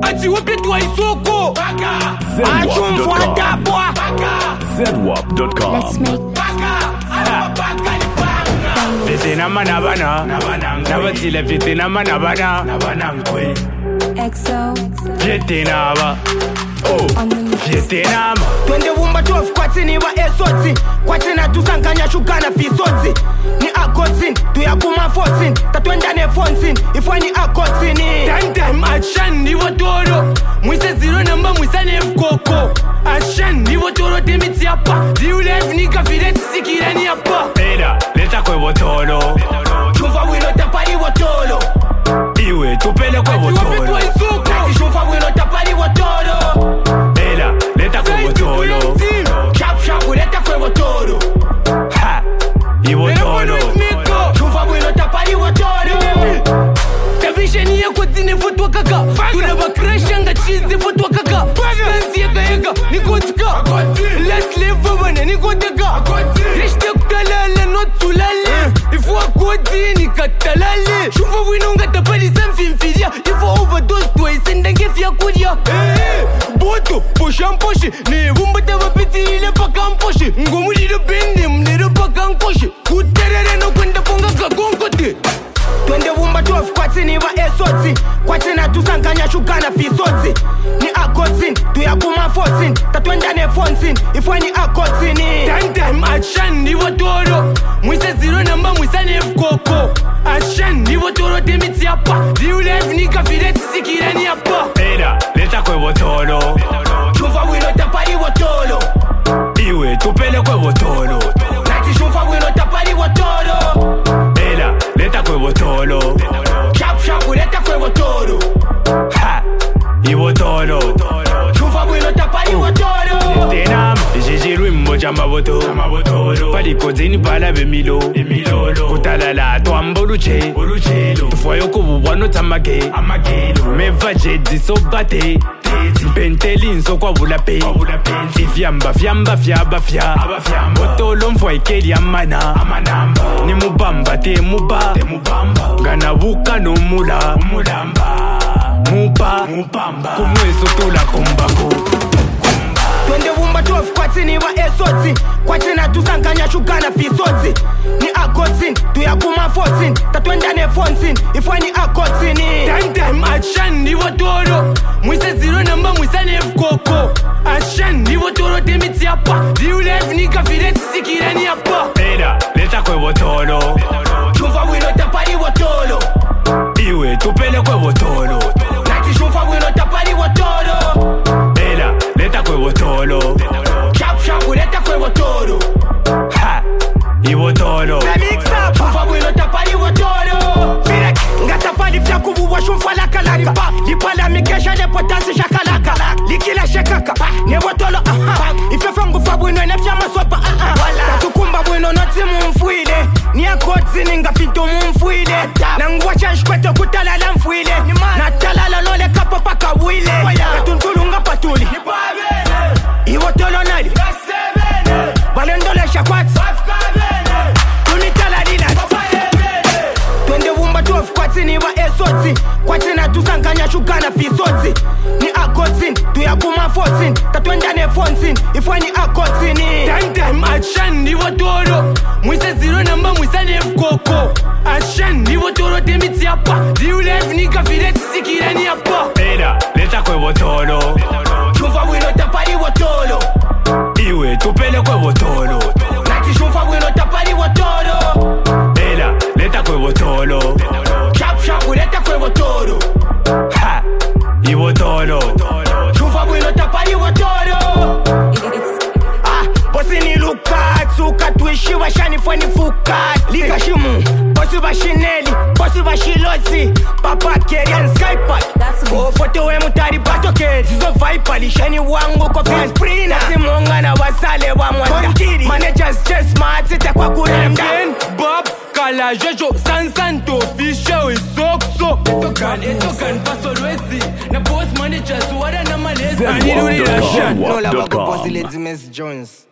ati wapetwa isoko achumfwa tapwa ZWAP.com. Let's make Vitina manabana Nabatile vitina manabana Nabanankwe EXO Vitina ba on the mix. Vitina ma Twende wumba tuofu kwatini wa esoti Kwatina tusanganya shugana fisoti Ni akotin, tuyakuma 14 Tatwendane 14, ifwa ni akotini Time action ni watoro Mwise zero number mwisa nefkoko Action ni watoro temiti yapa Liulef ni kafire tisikira ni yapa Pera, leta kwe watoro Chumfa wino tapari watolo Iwe tupele kwe watoro Kati chumfa wino tapari watolo Pera, leta kwe watoro Shap shap leta kwe watolo Ha, i watoro Chumfa wino tapari watolo Kabisheni yako zine futwa kaka Tunaba crash anga cheese futwa kaka Stance yaka yaka nikotika Let's live wabana nikoteka Rishte kutalala not tulale Ifu wakoti nikatalale Shufa winonga tapali samfimfilia Ifu overdose twice ndange fya kudia Boto, poshamposhi Ne wumbata wapiti ile paka mposhi Ngomulilo bende mnero paka nkoshi Kuterere no kwenda ponga kagonkote Twende wumba tuofu kwatini wa esoti Kwatina tusanganya shugana fisoti Ni akotin, tuyakuma 14 Tatwendane 14, ifwa ni akotini Time action ni watoro Mwise zero number mwisa nefkoko Action ni watoro temiti yapa Liulef ni kafire tisikira ni yapa Pera, leta kwe watoro Chumfa wino tapari watolo Iwe tupele kwe watoro Nati chumfa wino tapari watolo Pera, leta kwe watoro Shap shap leta kwe watolo Ha, i watoro Chumfa wino tapari watolo Tenam, jijirwi mmoja maboto Paliko zini pala bemilo Kutalala tuamba uluche Tufwayo kubuwano tamage Meva jedi so bate Mpenteli nso kwa wulape Ifyamba fyamba fyaba fya Motolo mfwa ikeli amana Ni mubamba te muba Gana buka no mula Muba Kumweso tula kumbako Twende wumba tuofu kwatini wa esoti Kwatina tusanganya shugana fisoti Ni akotin, tuyakuma 14 Tatwendane 14, ifwa ni akotini Time action ni watoro Mwise zero number mwisa nefkoko Action ni watoro temiti yapa Liulef ni kafire tisikira ni yapa Pera, leta kwe watoro Chumfa wino tapari watolo Iwe tupele kwe watoro Nati chumfa wino tapari watolo Pera, leta kwe watoro Shap shap leta kwe watolo Ha, i watoro Chumfa wino tapari watolo Firek, nga tapari fya kubuwa shumfa lakalaka Lipala mikesha lepotasi shakalaka Likila shekaka, ne watolo Ifefe ngufa bwino nefya masopa Tatukumba bwino noti mumfuile Ni akoti ninga fito mumfuile Na nguwacha nshkwete kutalala mfuile Na talala nole kapo paka wile Katuntulunga patuli Iwotolo nali Balendole shakwati Tunitala dila Twende wumba tuofu kwatini wa esoti Kwatina tusanganya shugana fisoti Ni akotin, tuyakuma 14 Tatwendane 14, ifwa ni akotini Time action ni watoro Mwise zero number mwisa nefkoko Action ni watoro temiti yapa Liulef ni kafire tisikira ni yapa Pera, leta kwe watoro Chumfa wino tapari watolo Iwe tupele kwe watoro Nati chumfa wino tapari watolo Pera, leta kwe watoro Shap shap leta kwe watolo Ha, i watoro Chumfa wino tapari watolo Bosi ni lukat, suka tuishi washani fweni fukat Liga shimu, bosi bashineli, bosi bashilozi Papa Kerian Skype Foto we mutari bato keri Zizo vipa lishani wangu kwa fiasprina Nasi monga na wasale wa mwanda Managers just smart, sita kwa kuremda Bob, kala jojo, sansanto, fisho, isokso Etokan paso lwezi Na boss managers, wada na malezi ZWAP.com. No la wako bosi Lady Miss Jones